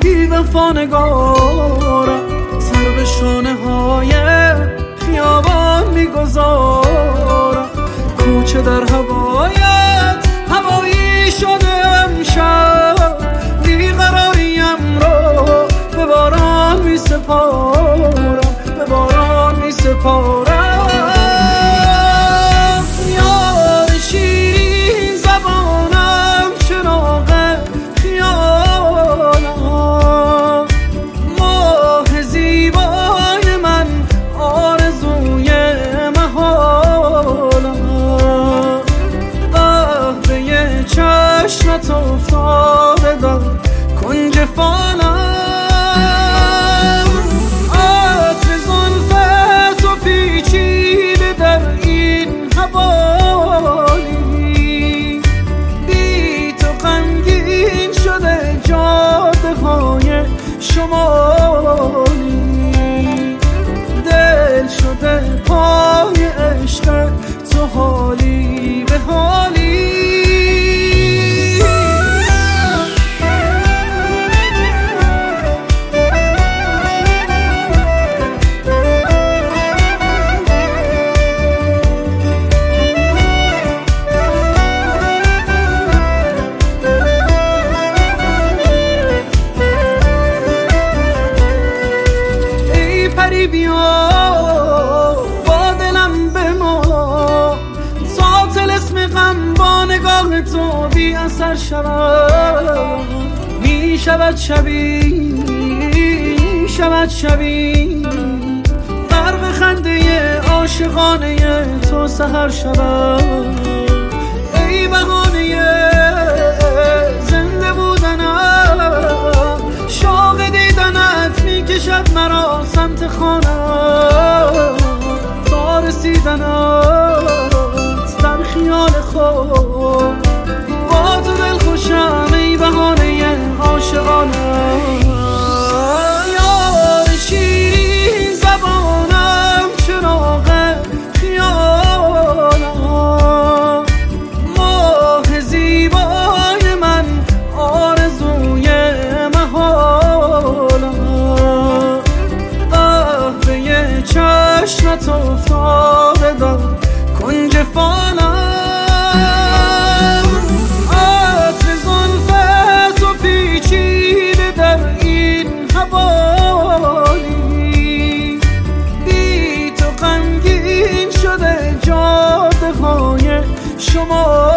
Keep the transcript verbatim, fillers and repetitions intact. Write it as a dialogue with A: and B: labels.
A: بی وفا نگارم، سر به شانه های خیابان میگذارم. کوچه در هوایت هوایی شده امشب، بیقراریم رو به باران می سپارم، به باران می سپارم. یار شیرین زبانم، چراغ خیالم، ماه زیبای من، آرزوی محالم. قهوه چشمت افتاده در کنج فالم، شمالی دل شده پای عشق تو، حالی به حالی. بیا با دلم بما، تا طلسم غم با نگاه تو بی اثر شود. می شود شبی، شود شبی، غرق خنده عاشقانه تو سحر شود. ای بهانه زنده بودنم، شوق دیدنت می کشد مرا سمت خانم، تا رسیدنت در خیال خود. با تو دل خوشم ای بهانه عاشقانم. یار شیرین زبانم، چراغ خیالم، ماه زیبای من، آرزوی محالم. قهوه چشمت افتاده در کنج فالم، عطر زلفت و پیچیده در این حوالی. بی تو غمگین شده جاده های شما.